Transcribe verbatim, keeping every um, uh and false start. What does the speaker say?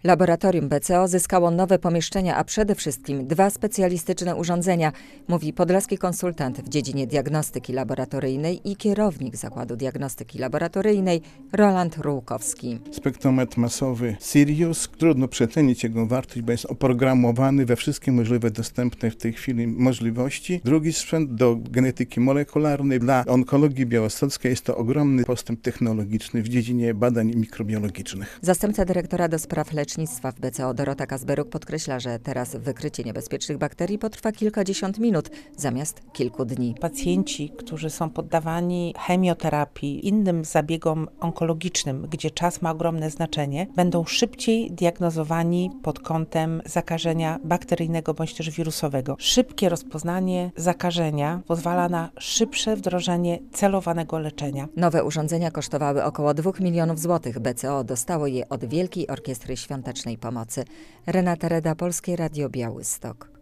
Laboratorium B C O zyskało nowe pomieszczenia, a przede wszystkim dwa specjalistyczne urządzenia, mówi podlaski konsultant w dziedzinie diagnostyki laboratoryjnej i kierownik Zakładu Diagnostyki Laboratoryjnej Roland Rułkowski. Spektrometr masowy Sirius, trudno przecenić jego wartość, bo jest oprogramowany we wszystkie możliwe dostępne w tej chwili możliwości. Drugi sprzęt do genetyki molekularnej. Dla onkologii białostockiej jest to ogromny postęp technologiczny w dziedzinie badań mikrobiologicznych. Zastępca dyrektora do spraw lecznictwa w B C O Dorota Kazberuk podkreśla, że teraz wykrycie niebezpiecznych bakterii potrwa kilkadziesiąt minut zamiast kilku dni. Pacjenci, którzy są poddawani chemioterapii, innym zabiegom onkologicznym, gdzie czas ma ogromne znaczenie, będą szybciej diagnozowani pod kątem zakażenia bakteryjnego bądź też wirusowego. Szybkie rozpoznanie zakażenia pozwala na szybsze wdrożenie celowanego leczenia. Nowe urządzenia kosztowały około dwóch milionów złotych. B C O dostało je od Wielkiej Orkiestry Świątecznej Pomocy. Renata Reda, Polskie Radio Białystok.